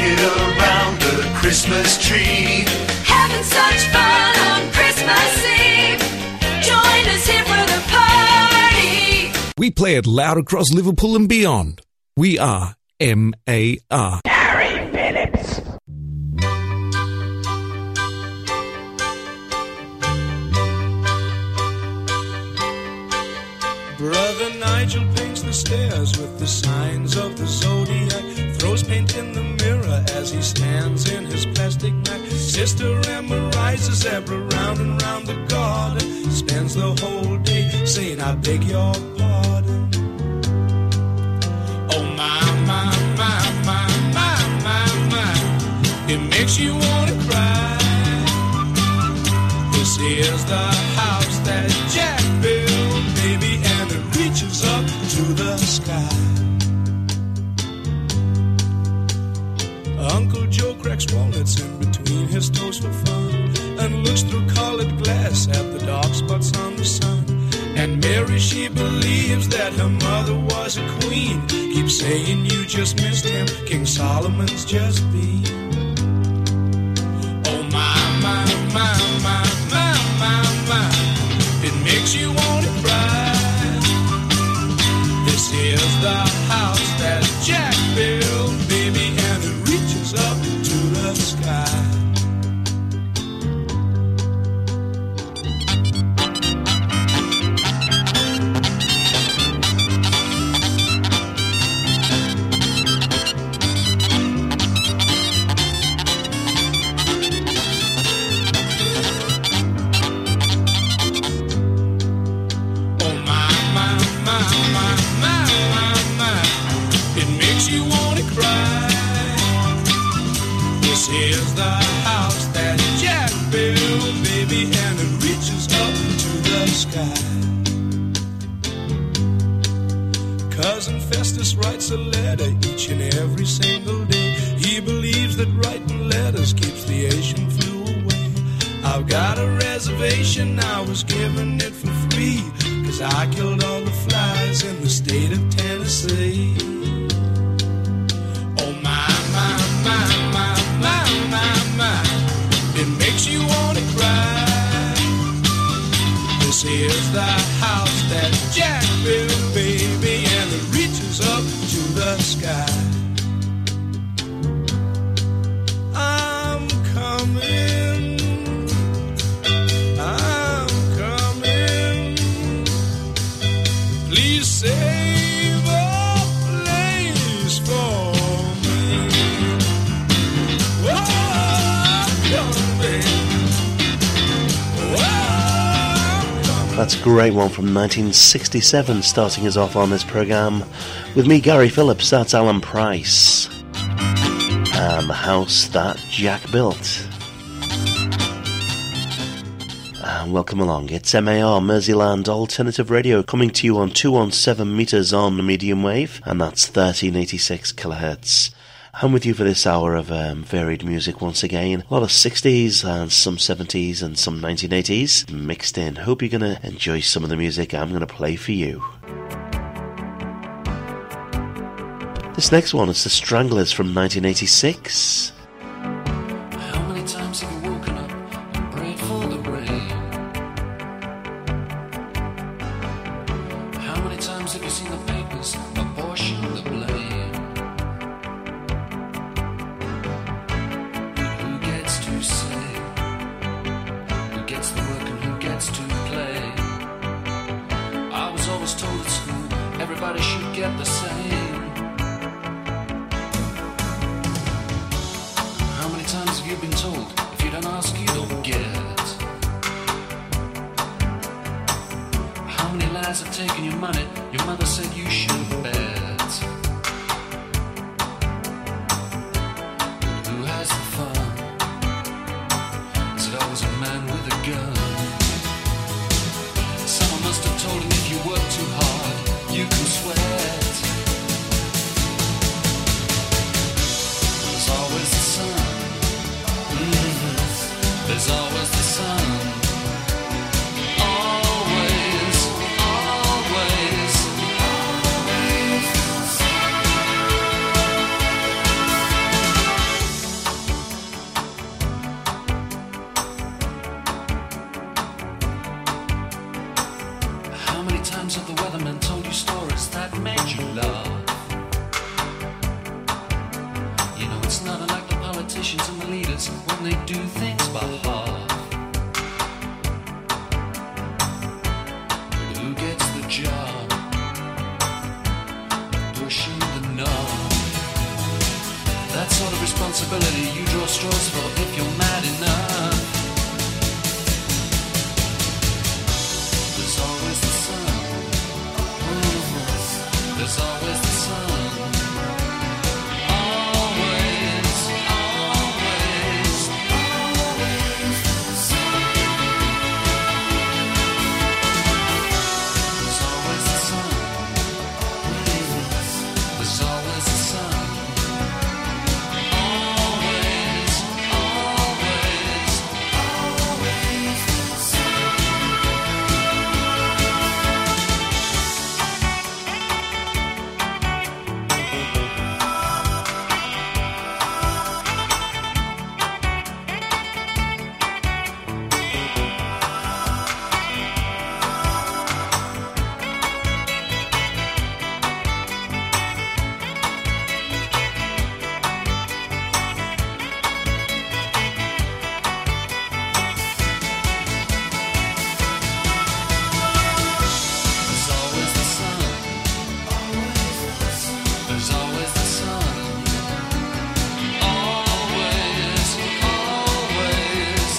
naked around the Christmas tree. Having such fun on Christmas Eve. Join us here for the party. We play it loud across Liverpool and beyond. We are MAR. Harry Phillips. Brother Nigel paints the stairs with the signs of the zodiac. Throws paint in the mirror as he stands in his plastic Mac. Sister Emma rides a zebra round and round the garden. Spends the whole day saying, I beg your pardon. Oh my, my, my, my, my, my, my. It makes you wanna cry. This is the house that Jack built, baby, and it reaches up to the sky. Uncle Joe cracks walnuts in between his toes for fun and looks through colored glass at the dark spots on the sun. And Mary, she believes that her mother was a queen. Keeps saying you just missed him, King Solomon's just been. Oh my, my, my, my, my, my, my. It makes you want to cry. This is the house that Jack built, baby, and it reaches up to the sky. Here's the house that Jack built, baby, and it reaches up to the sky. Cousin Festus writes a letter each and every single day. He believes that writing letters keeps the Asian flu away. I've got a reservation, I was given it for free, 'cause I killed all the flies in the state of Tennessee. Oh my, my, my, my, my, my, my. It makes you want to cry. This is the house that Jack built, baby, and it reaches up to the sky. I'm coming, I'm coming. Please save a place for me. That's a great one from 1967, starting us off on this programme. With me, Gary Phillips, that's Alan Price. And the house that Jack built. And welcome along, it's MAR, Merseyland Alternative Radio, coming to you on 217 metres on the medium wave, and that's 1386 kilohertz. I'm with you for this hour of varied music once again. A lot of 60s and some 70s and some 1980s mixed in. Hope you're going to enjoy some of the music I'm going to play for you. This next one is The Stranglers from 1986. How many times have you woken up and prayed for the rain? How many times have you seen the papers apportion the blame? Everybody should get the same. How many times have you been told if you don't ask you don't get? How many lies have taken your money? Your mother said you should bet. Who has the fun? Is it always a man with a gun? Someone must have told him if you work too hard you can sweat. There's always the sun. There's always the sun. Always, always, always. you stories that made you laugh. You know, it's not unlike the politicians and the leaders when they do things by half. But who gets the job? Pushing the knob. That sort of responsibility you draw straws for if you're mad enough. There's always the sun. There's always the sun. Always, always, always the sun. There's always the sun. There's always the sun. Always, always, always the sun. There's always the sun. There's always the sun. Always, always,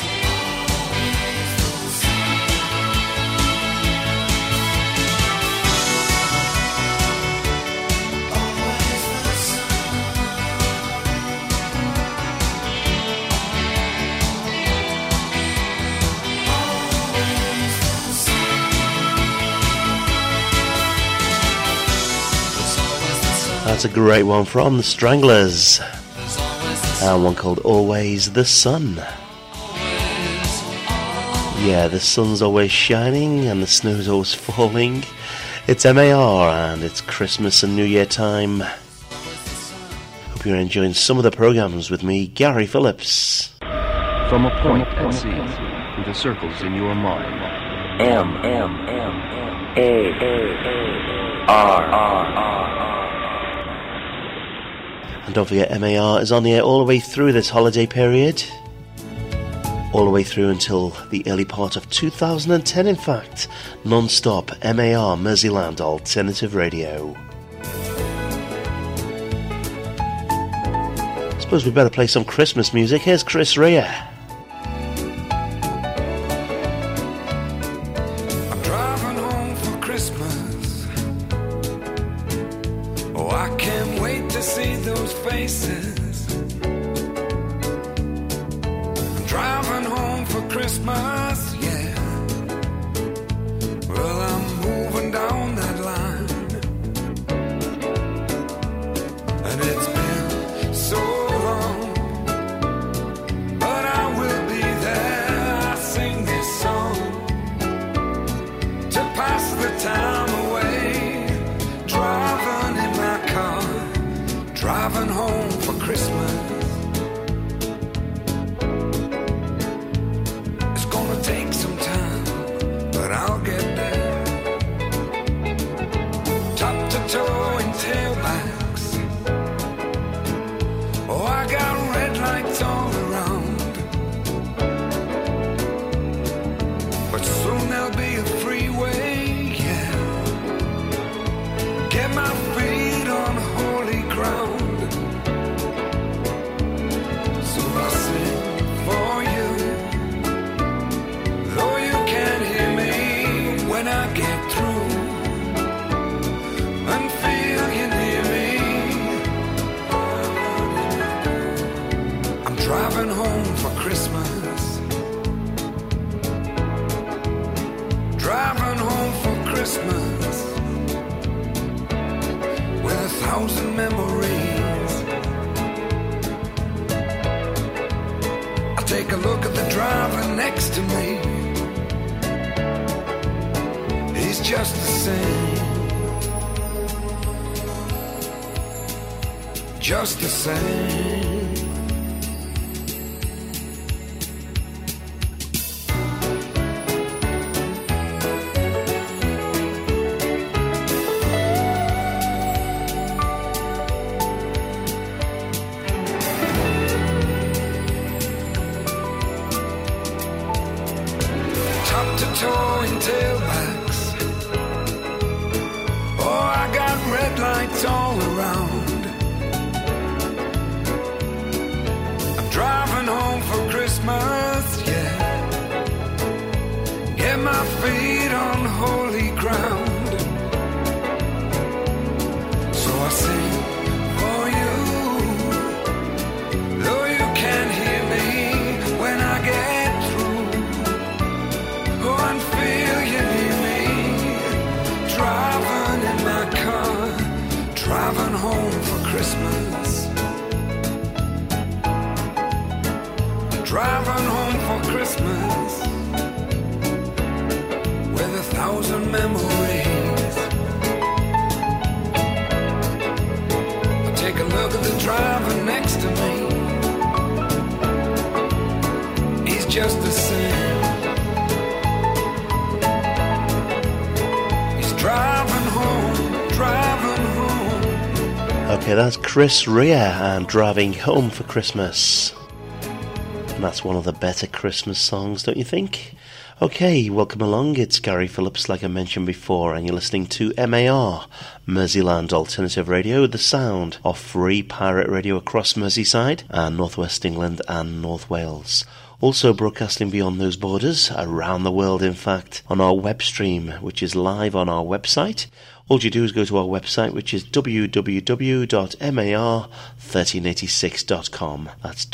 there's always the sun. That's a great one from the Stranglers, There's always the sun. and one called Always the Sun. Yeah, the sun's always shining and the snow's always falling. It's MAR and it's Christmas and New Year time. Hope you're enjoying some of the programs with me, Gary Phillips. From a point at sea, through the circles in your mind. And don't forget, MAR is on the air all the way through this holiday period. All the way through until the early part of 2010, in fact. Non-stop MAR, Merseyland Alternative Radio. Suppose we better play some Christmas music. Here's Chris Rea. I'm driving home for Christmas. Oh, I can't wait to see those faces. I'm driving home for Christmas, yeah. Well, I'm moving down that line. And it's been so long, but I will be there. I sing this song to pass the time away, driving in my car, driving home for Christmas. It's gonna take some time, but I'll get there. Top to toe in tailbacks. Oh, I got red lights all around, but soon there'll be a freeway, yeah. Get my feet on holy ground. So I sing for you, though you can't hear me when I get through, and feel you near me. I'm driving home for Christmas. Driving home for Christmas with 1,000 memories. I take a look at the driver next to me. He's just the same. Just the same. lights all around. I'm driving home for Christmas, yeah. Get my feet on holy ground. So I sing for you, though you can't hear me when I get through. Go and feel you near me, driving in my car, driving home for Christmas. Driving home for Christmas with 1,000 memories. I take a look at the driver next to me. He's just the same. He's driving home, driving home. Okay, that's Chris Rea and Driving Home for Christmas. And that's one of the better Christmas songs, don't you think? Okay, welcome along. It's Gary Phillips, like I mentioned before, and you're listening to MAR, Merseyland Alternative Radio, the sound of free pirate radio across Merseyside and North West England and North Wales. Also broadcasting beyond those borders, around the world in fact, on our web stream, which is live on our website. All you do is go to our website, which is www.mar1386.com. That's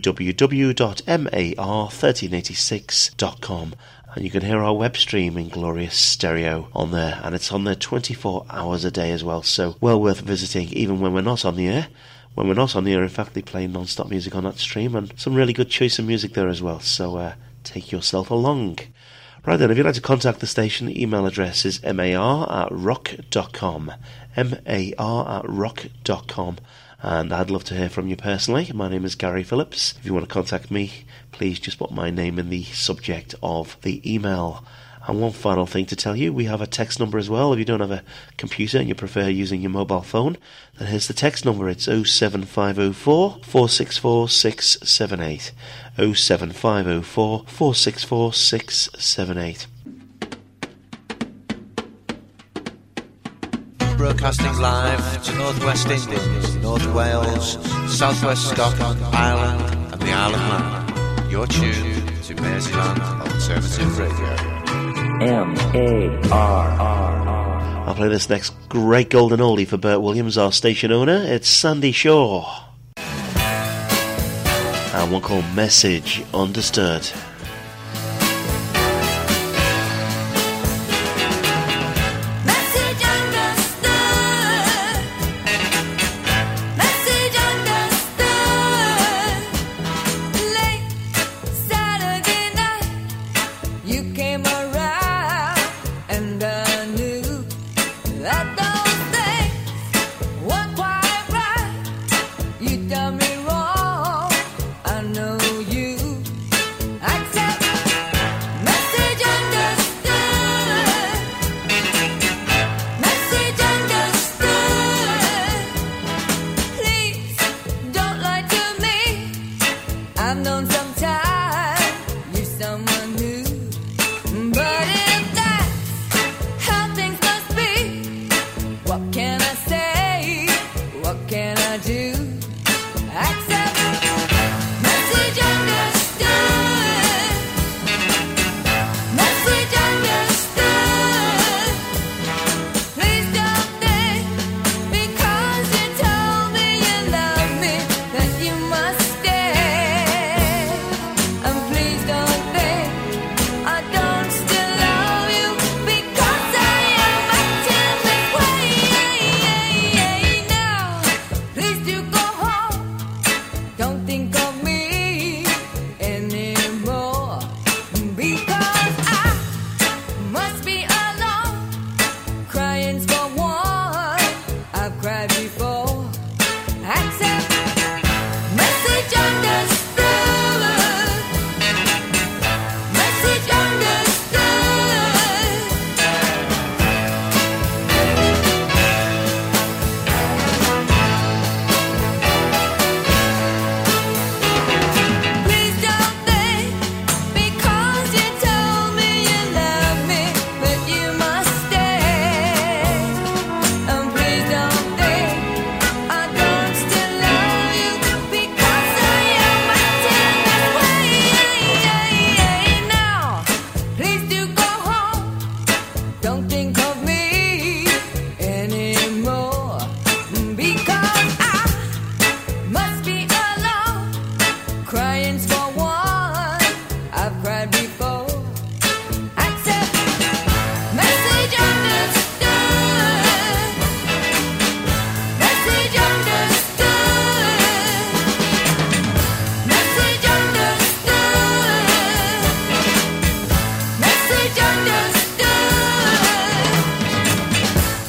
www.mar1386.com. And you can hear our web stream in glorious stereo on there, and it's on there 24 hours a day as well, so well worth visiting even when we're not on the air. When we're not on the air, in fact, they play non-stop music on that stream, and some really good choice of music there as well, so take yourself along. Right then, if you'd like to contact the station, the email address is mar@rock.com, mar@rock.com, and I'd love to hear from you personally. My name is Gary Phillips. If you want to contact me, please just put my name in the subject of the email. And one final thing to tell you, we have a text number as well. If you don't have a computer and you prefer using your mobile phone, then here's the text number. It's 07504 464 678. 07504 464 678. Broadcasting live to North West England, North Wales, South West Scotland, Ireland and the Isle of Man. You're tuned to Merseyland Alternative Radio. M-A-R-R-R. I'll play this next great golden oldie for Bert Williams, our station owner. It's Sandy Shaw. And one called Message Understood.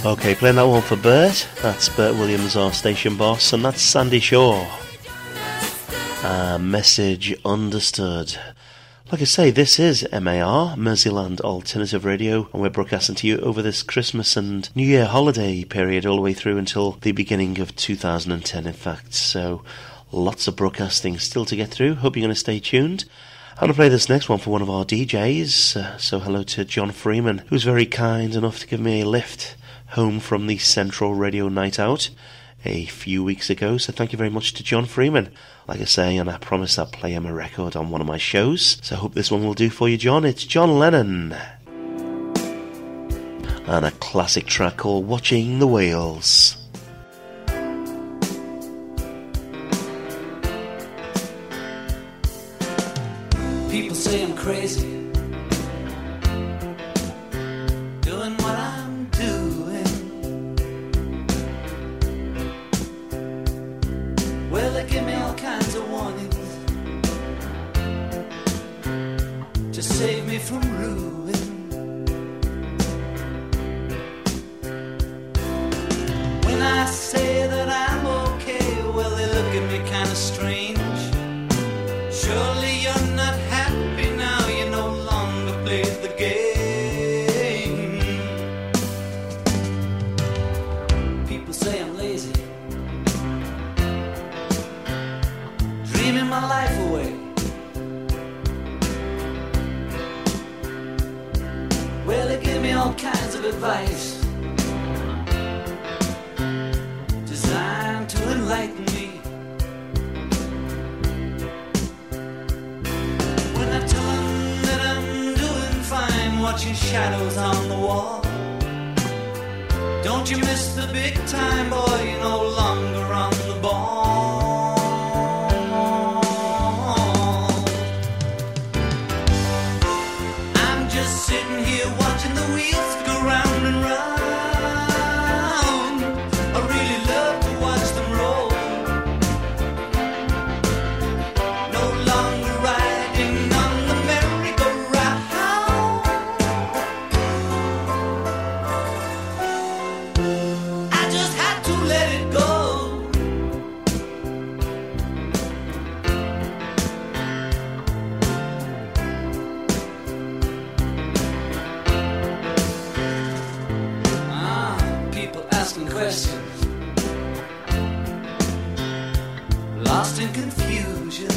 Okay, playing that one for Bert. That's Bert Williams, our station boss, and that's Sandy Shaw. Message understood. Like I say, this is MAR, Merseyland Alternative Radio, and we're broadcasting to you over this Christmas and New Year holiday period all the way through until the beginning of 2010, in fact. So, lots of broadcasting still to get through. Hope you're going to stay tuned. I'm going to play this next one for one of our DJs. So hello to John Freeman, who's very kind enough to give me a lift home from the Central Radio Night Out a few weeks ago. So thank you very much to John Freeman. Like I say, and I promise I'll play him a record on one of my shows. So I hope this one will do for you, John. It's John Lennon. And a classic track called Watching the Whales. People say I'm crazy, doing what I'm doing. Well, they give me all kinds of warnings to save me from ruin. When I say that I'm okay, well, they look at me kind of strange. Surely you're not happy now, you no longer play the game. People say I'm lazy, dreaming my life away. Well, they give me all kinds of advice designed to enlighten me. When I tell them that I'm doing fine, watching shadows on the wall. Don't you miss the big time, boy, you're no longer on the ball. I'm just sitting here watching the wheels go round and round. I really love to watch them roll. No longer riding on the merry-go-round. I just had to let it go. People asking questions, lost in confusion.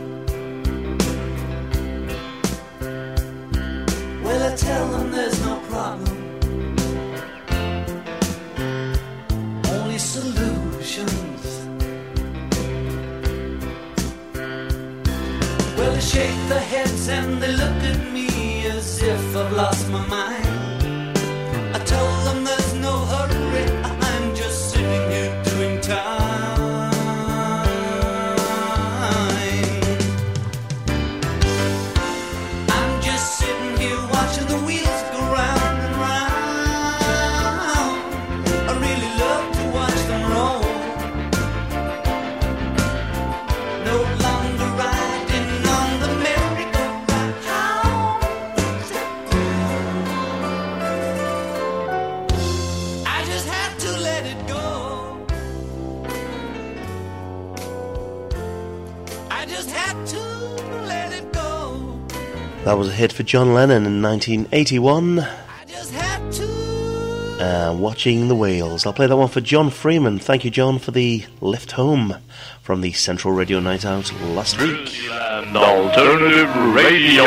Well, I tell them there's no problem, only solutions. Well, they shake their heads and they look at me as if I've lost my mind. I tell them there's no hurry, I'm just sitting here doing time. I'm just sitting here watching the wheels go round and round. I really love to watch them roll. No longer riding on the merry-go-round. I just had to let it go. I just had to let it go. That was a hit for John Lennon in 1981. I just had to. Watching the Whales. I'll play that one for John Freeman. Thank you, John, for the lift home from the Central Radio Night Out last week. And Alternative Radio.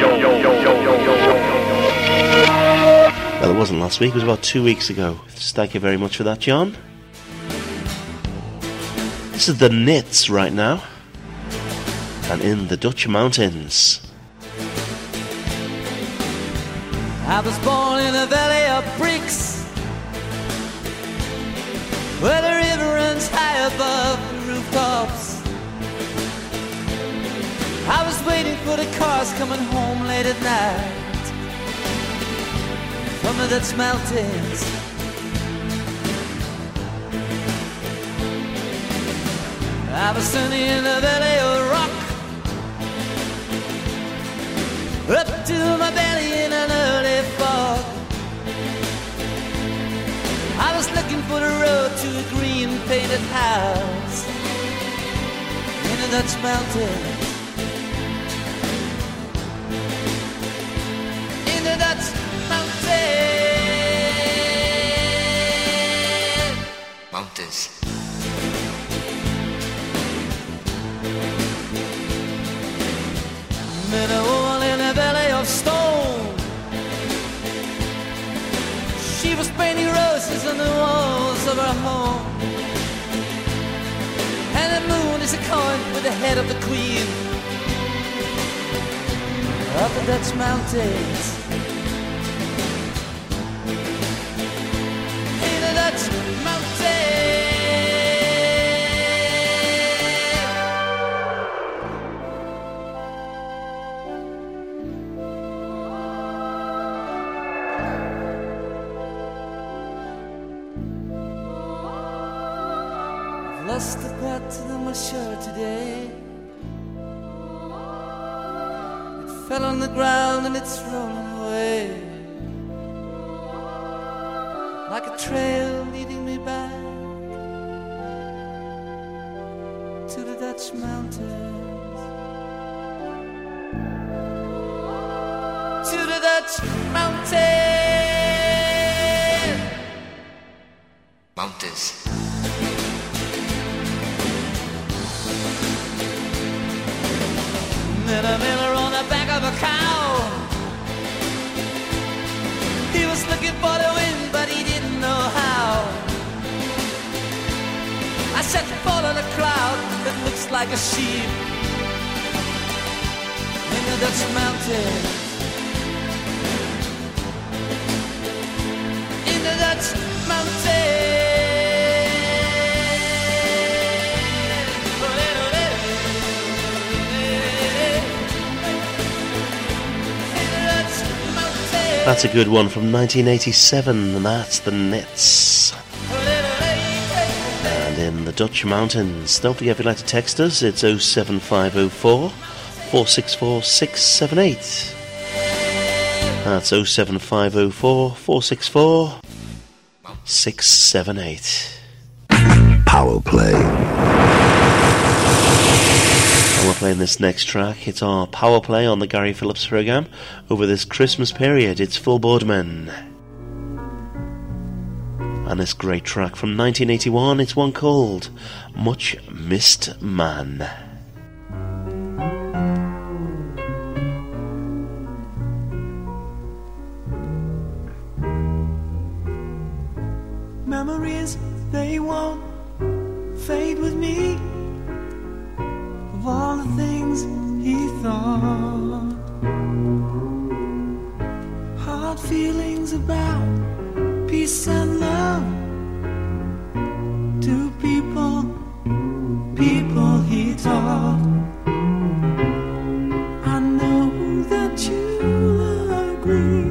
Well, it wasn't last week, it was about 2 weeks ago. Thank you very much for that, John. This is the Knits right now, and In the Dutch Mountains. I was born in a valley of bricks, where the river runs high above the rooftops. I was waiting for the cars coming home late at night from the Dutch mountains. I was standing in the valley of rock, up to my belly in an early fog. I put a road to a green painted house in a Dutch mountain. In a Dutch mountain. Mountains. Met a woman in a valley of stone. She was painting roses on the walls of her home. And the moon is a coin with the head of the queen of the Dutch mountains. In the Dutch mountains. Lost the pattern on my shirt today. It fell on the ground and it's rolling away, like a trail leading me back to the Dutch mountains. To the Dutch mountains. Mountains. Met a miller on the back of a cow. He was looking for the wind, but he didn't know how. I said, fall on a cloud that looks like a sheep in the Dutch mountains. In the Dutch mountains. That's a good one from 1987, and that's the Nits. And in the Dutch mountains. Don't forget, if you'd like to text us, it's 07504 464 678. That's 07504 464 678. Power Play. We're playing this next track. It's our Power Play on the Gary Phillips programme over this Christmas period. It's Phil Boardman. And this great track from 1981, it's one called Much Missed Man. Memories, they won't fade with me, of all the things he thought. Hard feelings about peace and love to people he taught. I know that you'll agree,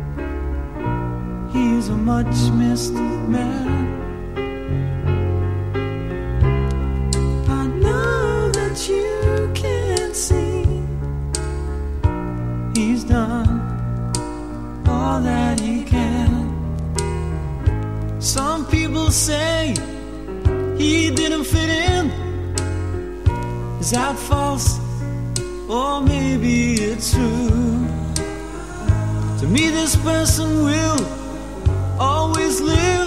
he's a much missed man. I know that you can't see, he's done all that he can. Some people say he didn't fit in. Is that false? Or maybe it's true. To me this person will always live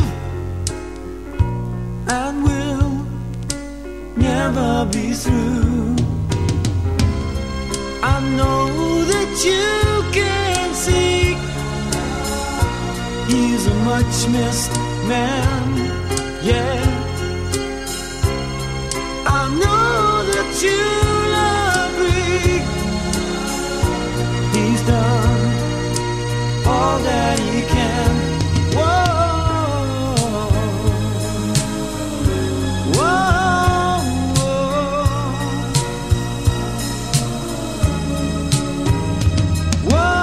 and will never be through. I know that you can see, he's a much missed man, yeah. I know that you'll agree, he's done all that he can. Whoa, whoa,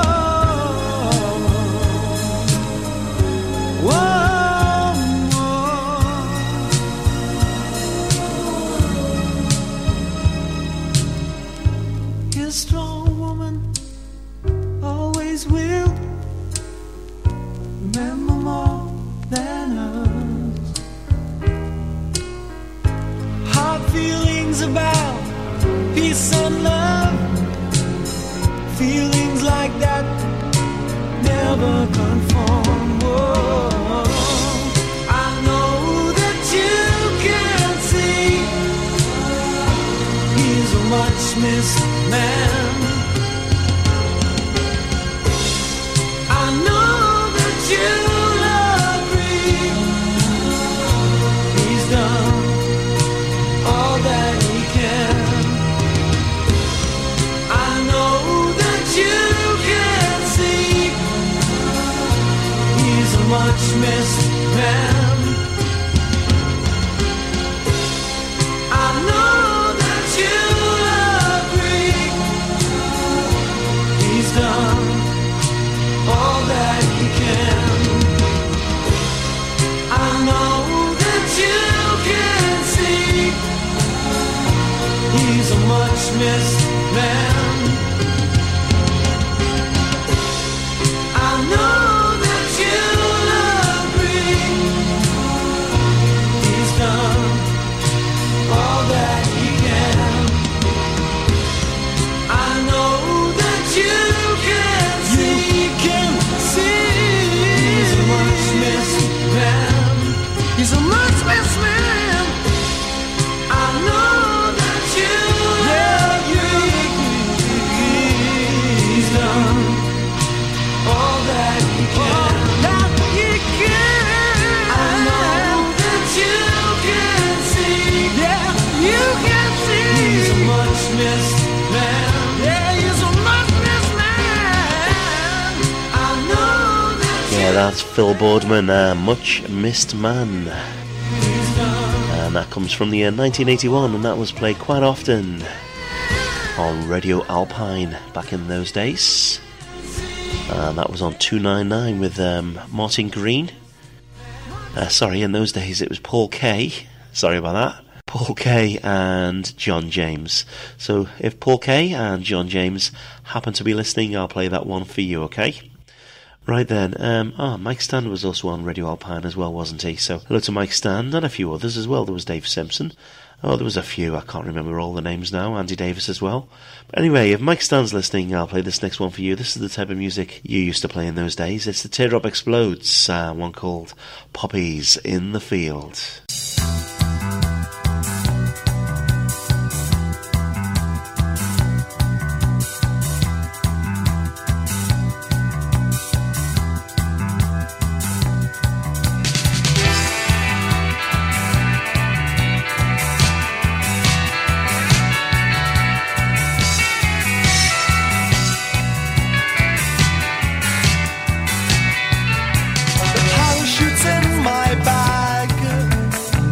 whoa, whoa, whoa. feelings about peace and love. Feelings like that never conform. Oh, I know that you can see he's a much missed man. I know that you'll agree he's done all that he can. I know that you can see he's a much missed man. I know that you'll agree he's done all that he can. I know that you can see he's a much missed man. I know that you'll agree he's done all that he can. I know that you can see he's a much missed man. He's a much missed man. I know that you agree he's done all that he can. I know that you can see. Yeah, you can see. He's a much missed man. Yeah, he's a much missed man. I know that Yeah, that's Phil Boardman, Much Missed Man. And that comes from the year 1981, and that was played quite often on Radio Alpine back in those days. And that was on 299 with Martin Green. Sorry, in those days it was Paul Kay. Sorry about that. Paul Kay and John James. So if Paul Kay and John James happen to be listening, I'll play that one for you, okay? Right then, Mike Stand was also on Radio Alpine as well, wasn't he? So hello to Mike Stand and a few others as well. There was Dave Simpson. Oh, there was a few, I can't remember all the names now. Andy Davis as well. But anyway, if Mike Stand's listening, I'll play this next one for you. This is the type of music you used to play in those days. It's the Teardrop Explodes, one called Poppies in the Field. Parachutes in my bag.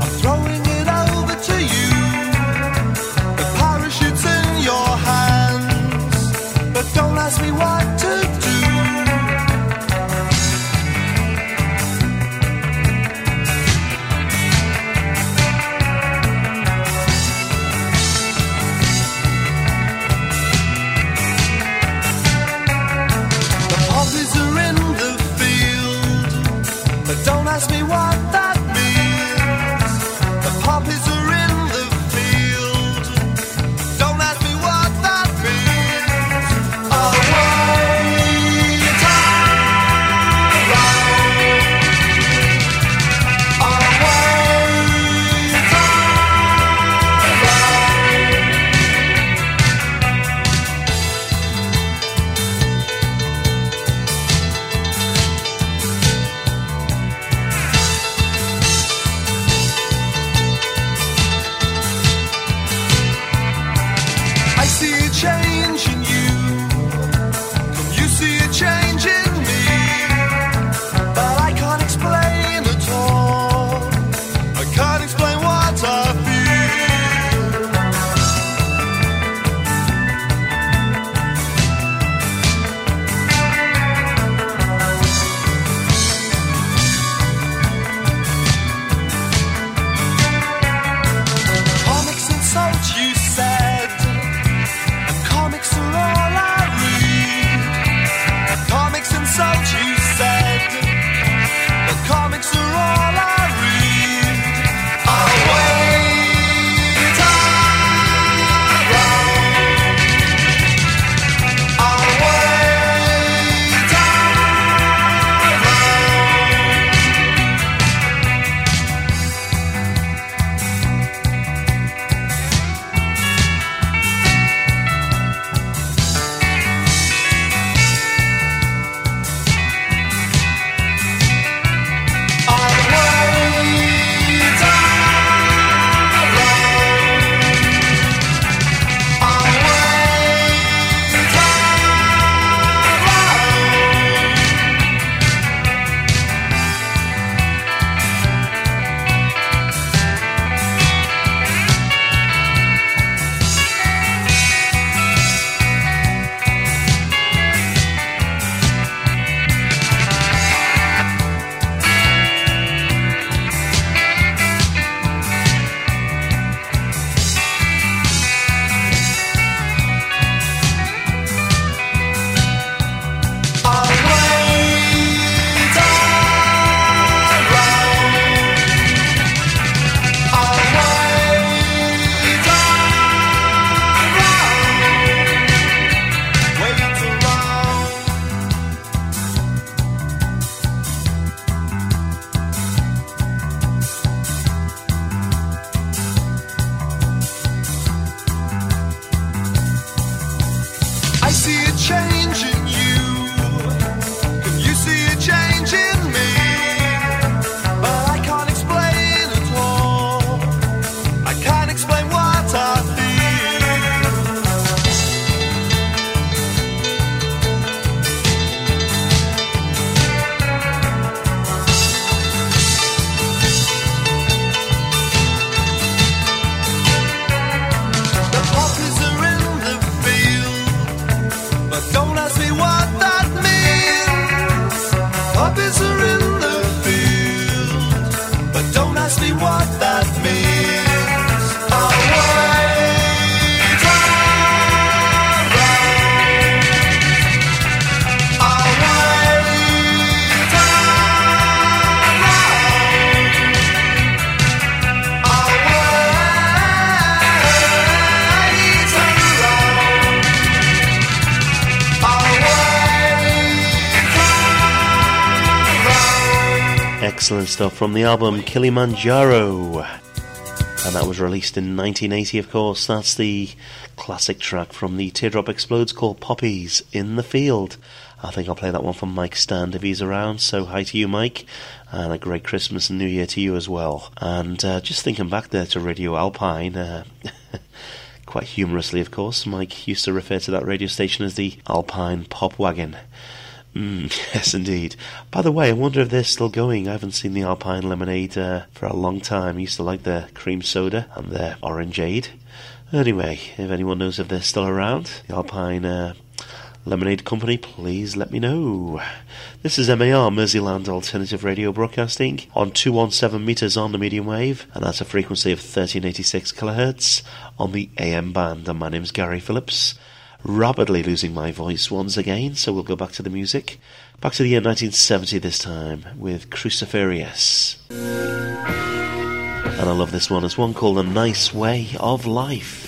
Excellent stuff from the album Kilimanjaro. And that was released in 1980, of course. That's the classic track from the Teardrop Explodes called Poppies in the Field. I think I'll play that one for Mike Stand if he's around. So hi to you, Mike, and a great Christmas and New Year to you as well. And just thinking back there to Radio Alpine, quite humorously, of course, Mike used to refer to that radio station as the Alpine Pop Wagon. Yes, indeed. By the way, I wonder if they're still going. I haven't seen the Alpine Lemonade for a long time. I used to like their cream soda and their orangeade. Anyway, if anyone knows if they're still around, the Alpine Lemonade Company, please let me know. This is MAR, Merseyland Alternative Radio Broadcasting, on 217 metres on the medium wave, and that's a frequency of 1386 kilohertz on the AM band. And my name's Gary Phillips. Rapidly losing my voice once again, so we'll go back to the music. Back to the year 1970 this time, with Cruciferius. And I love this one. It's one called A Nice Way of Life.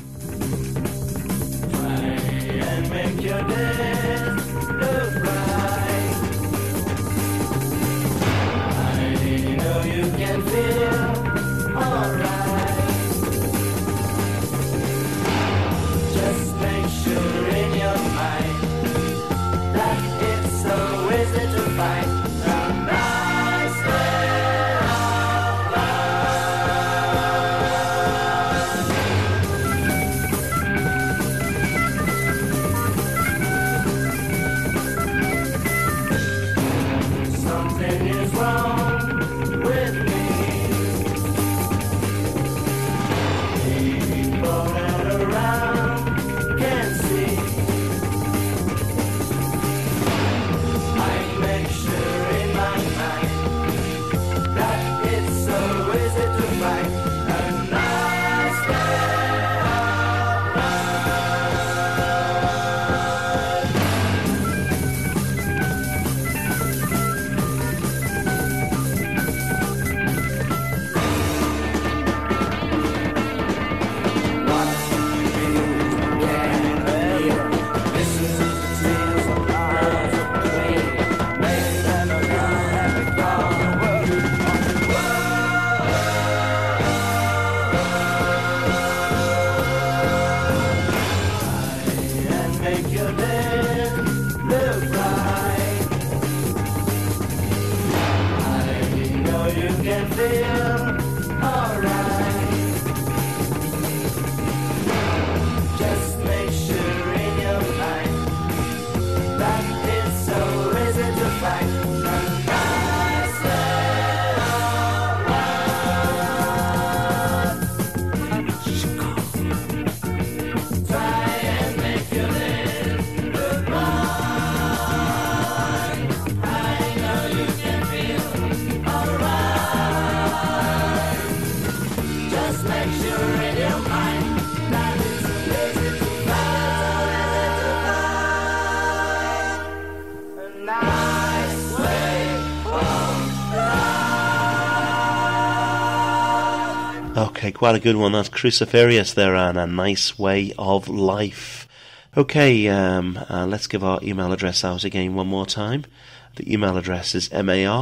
Okay, quite a good one. That's Cruciferius there, and A Nice Way of Life. Okay, let's give our email address out again one more time. The email address is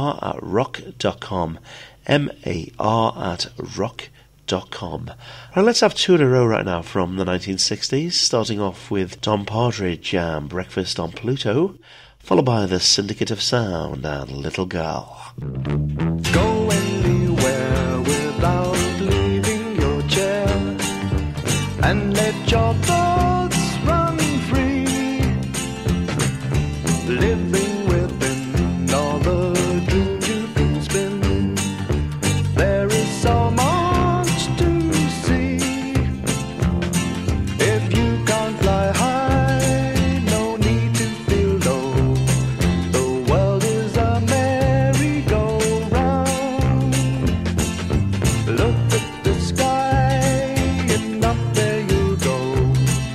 mar@rock.com. mar@rock.com. Right, let's have two in a row right now from the 1960s, starting off with Don Partridge and Breakfast on Pluto, followed by the Syndicate of Sound and Little Girl. Go anywhere without leaving your chair and let your thoughts run free, living within all the dreams you can spin. There is so much to see. If you can't fly high, no need to feel low. The world is a merry-go-round. Look at the sky and up there you go.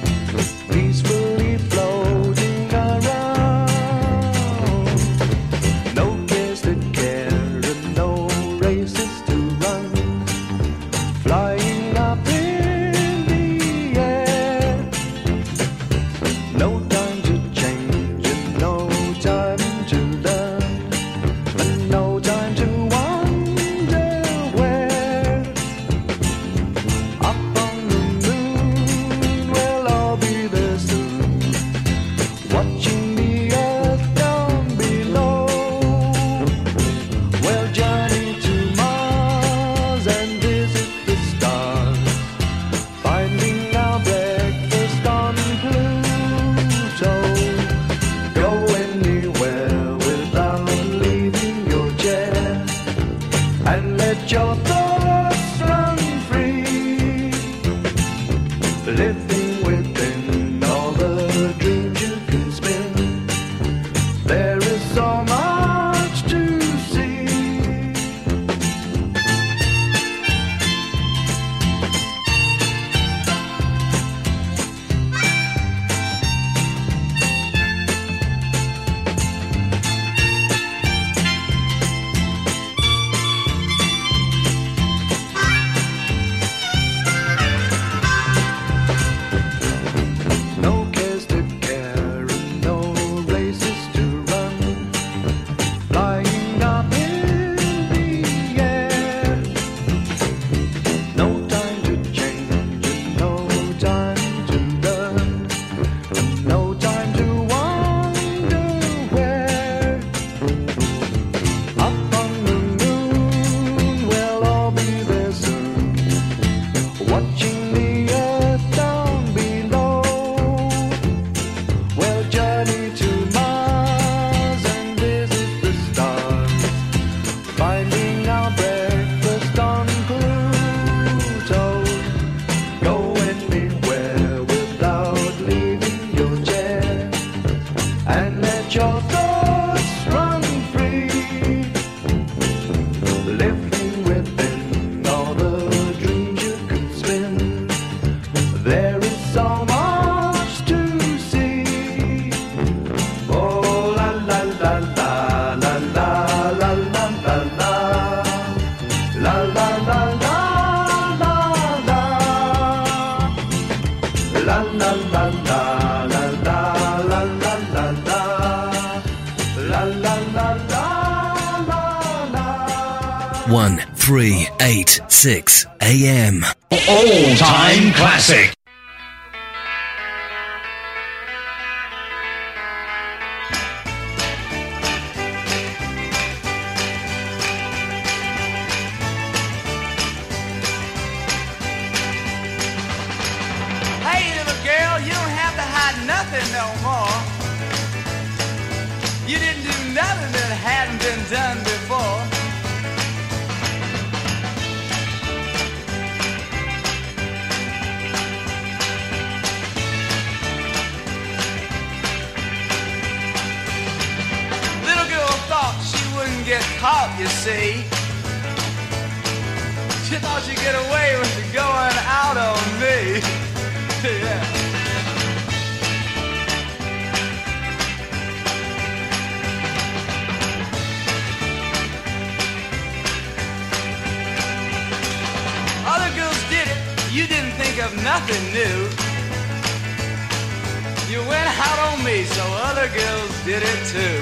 La la la la la la la la la la la la la la la la 1386 AM. All-time classic. Hey, little girl, you don't have to hide nothing no more. You didn't do nothing that hadn't been done before. Little girl thought she wouldn't get caught, you see. She thought she'd get away with going out on me. Yeah. Other girls did it, you didn't think of nothing new. You went out on me, so other girls did it too.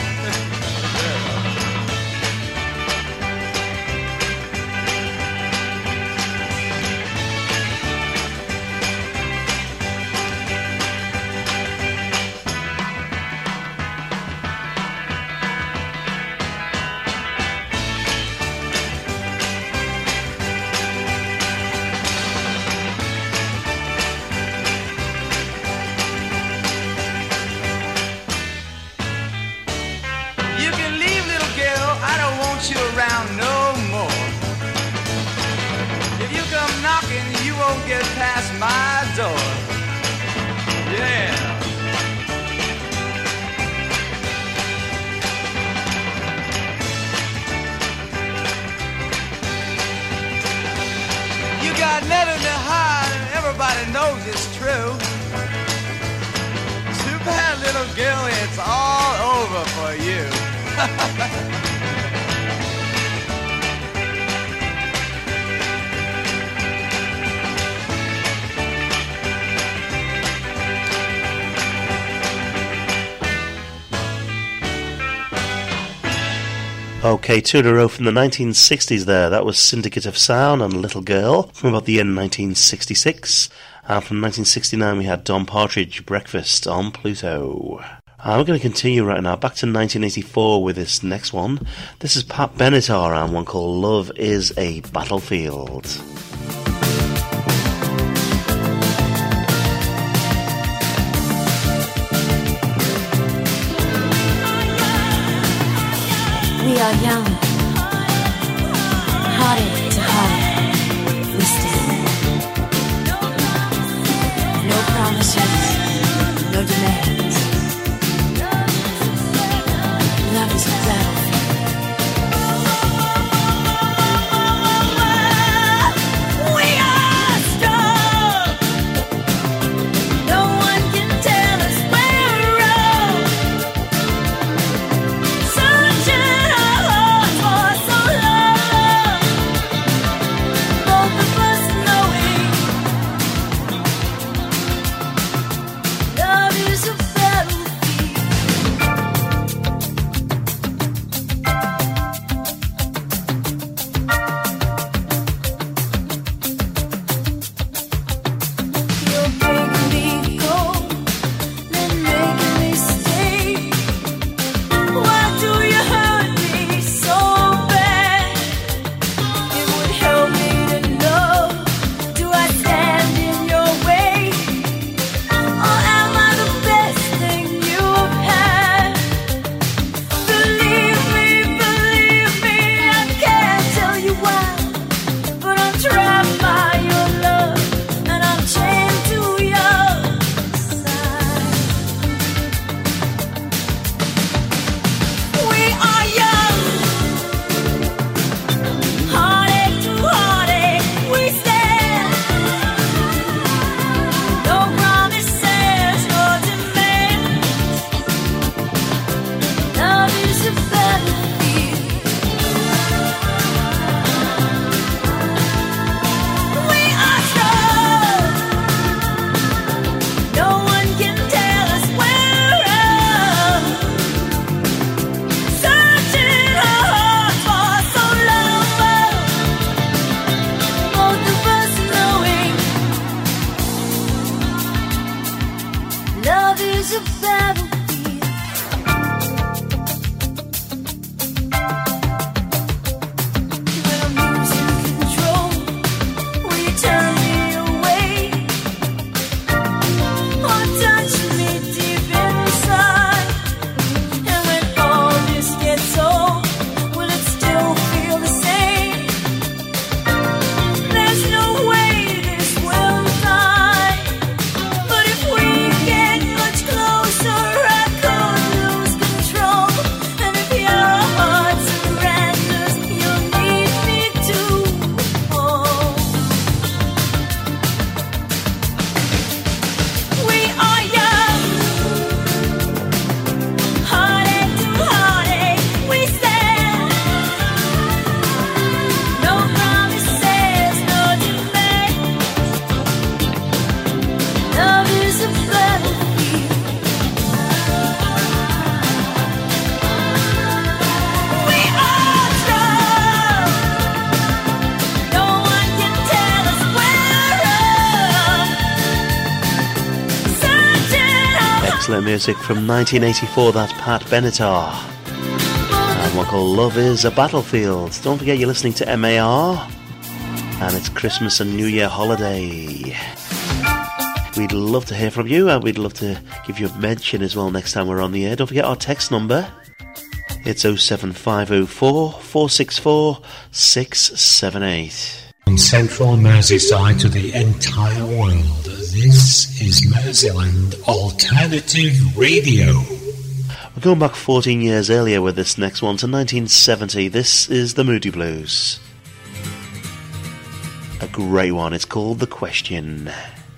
You can leave, little girl, I don't want you around no more. If you come knocking, you won't get past my door. Yeah. You got nothing to hide, and everybody knows it's true. Too bad, little girl, it's all over for you. Okay, two in a row from the 1960s there. That was Syndicate of Sound and Little Girl from about the year 1966. And from 1969 we had Don Partridge, Breakfast on Pluto. And we're going to continue right now, back to 1984 with this next one. This is Pat Benatar and one called Love is a Battlefield. We are young, hearted to heart, we stand. No promises, no demands. Love is a battlefield. We are strong. No one can tell us we're wrong. Sunshine our hearts for so long. Excellent music from 1984, that's Pat Benatar. And one called Love is a Battlefield. Don't forget you're listening to MAR, and it's Christmas and New Year holiday. We'd love to hear from you, and we'd love to give you a mention as well next time we're on the air. Don't forget our text number. It's 07504 464 678. From central Merseyside to the entire world, this is Merseyland Alternative Radio. We're going back 14 years earlier with this next one to 1970. This is the Moody Blues. A great one. It's called The Question.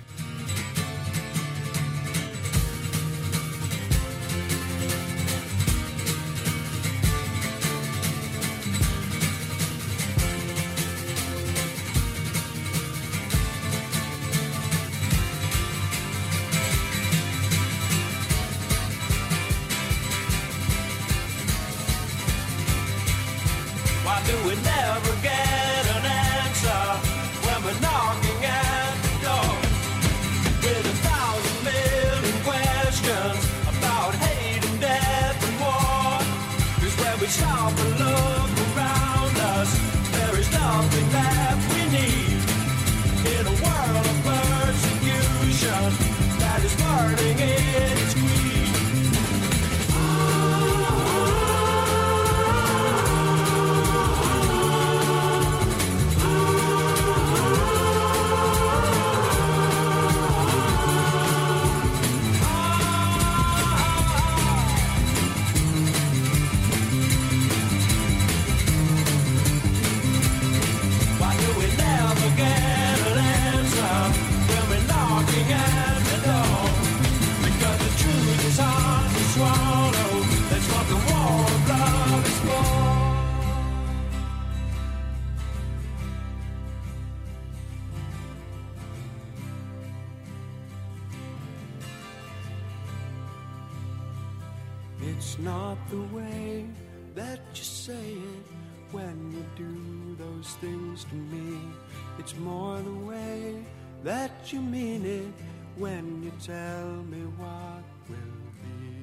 It's not the way that you say it when you do those things to me. It's more the way that you mean it when you tell me what will be.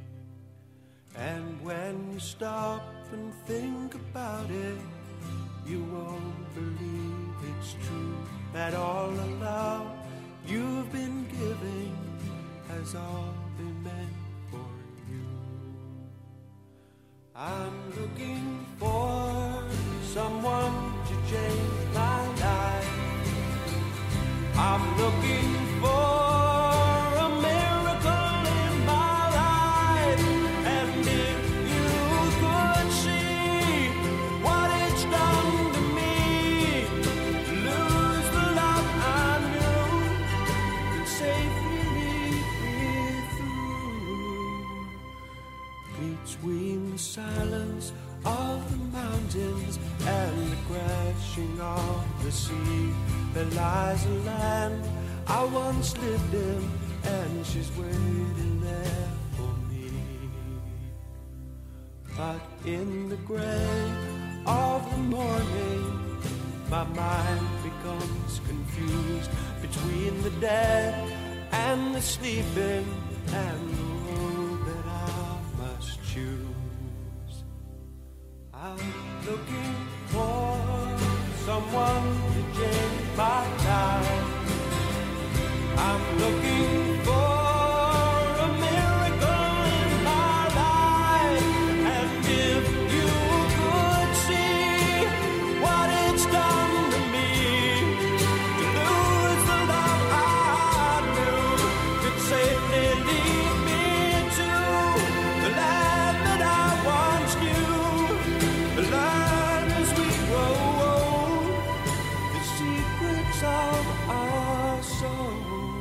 And when you stop and think about it, you won't believe it's true that all the love you've been giving has all been meant for you. I'm looking for someone to change my life. I'm looking for a miracle in my life. And if you could see what it's done to me, to lose the love I knew and safely lead me through. Between the silence of the mountains and the crashing of the sea, there lies a land I once lived in, and she's waiting there for me. But in the gray of the morning, my mind becomes confused between the dead and the sleeping, and the road that I must choose. I'm looking for someone to change my life. I'm looking for a miracle in my life. And if you could see what it's done to me, to lose the love I knew could safely lead me to the land that I once knew, the land as we grow old, the secrets of our soul.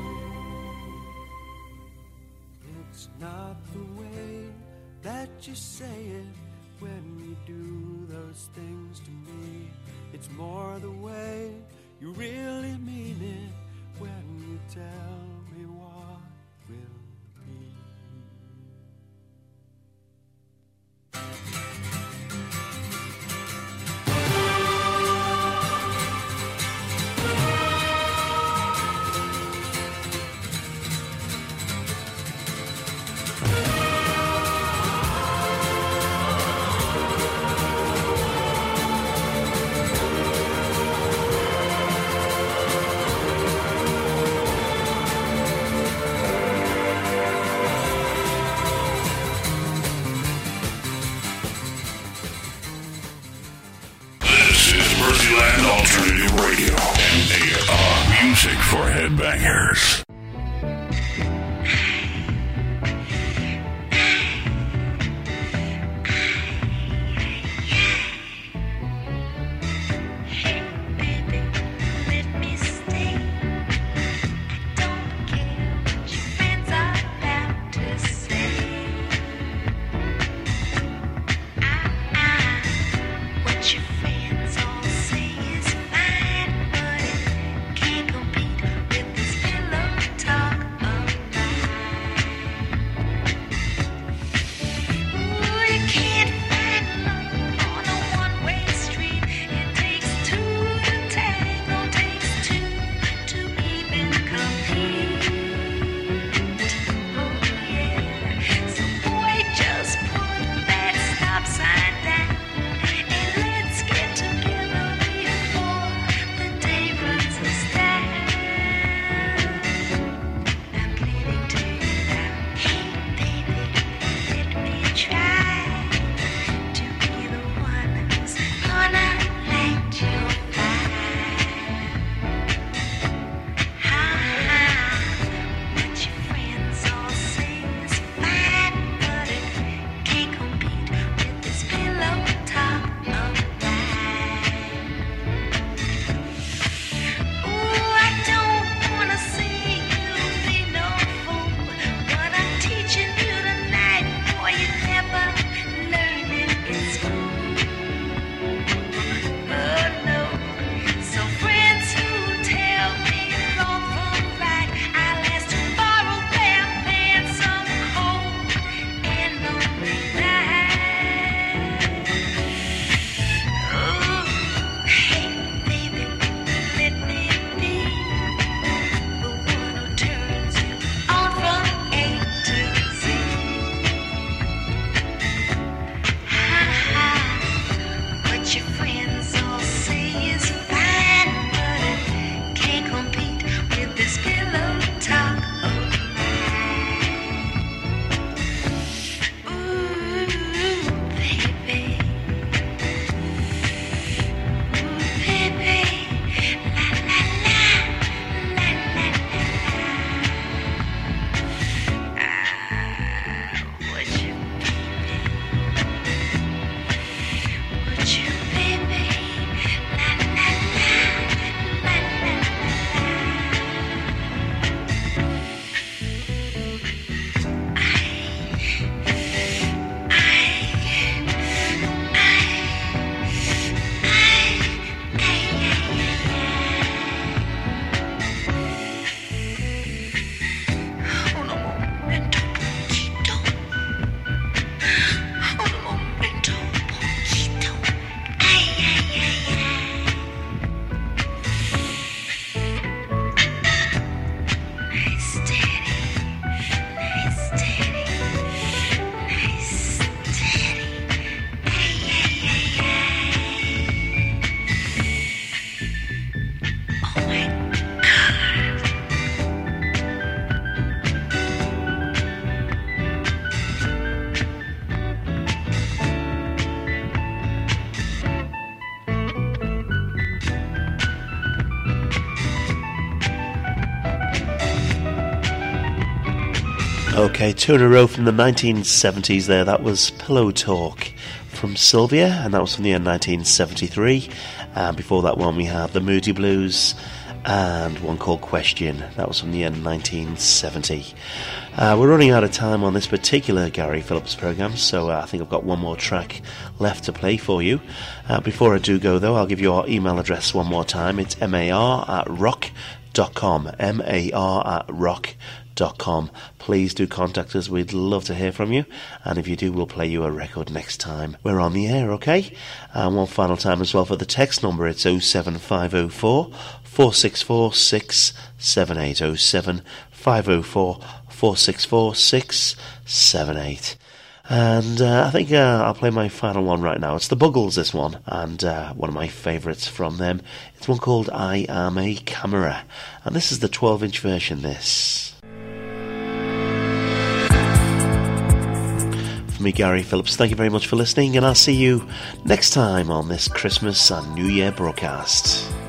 It's not the way that you say it when you do those things to me. It's more the way you really mean it when you tell me what will be. bangers. Okay, two in a row from the 1970s there. That was Pillow Talk from Sylvia, and that was from the year 1973. And before that one we had The Moody Blues and one called Question. That was from the year 1970. We're running out of time on this particular Gary Phillips programme, so I think I've got one more track left to play for you. Before I do go though, I'll give you our email address one more time. It's mar@rock.com, mar@rock.com. Please do contact us, we'd love to hear from you, and if you do, we'll play you a record next time we're on the air, okay? And one final time as well for the text number, it's 07504 464 678, 07504 464 678. And I think I'll play my final one right now. It's the Buggles, this one, and one of my favourites from them. It's one called I Am a Camera, and this is the 12-inch version, this. For me, Gary Phillips, thank you very much for listening, and I'll see you next time on this Christmas and New Year broadcast.